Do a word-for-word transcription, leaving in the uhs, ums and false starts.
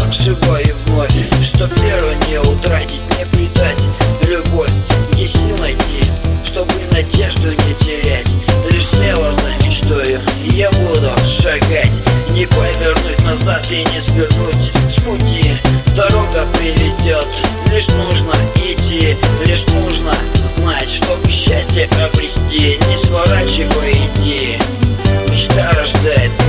живой и вновь, чтоб веру не утратить, не предать любовь, где сил найти, чтобы надежду не терять. Лишь смело за мечтою я буду шагать, не повернуть назад и не свернуть с пути. Дорога приведет, лишь нужно идти, лишь нужно знать, чтобы счастье обрести. Не сворачивай, иди, мечта рождает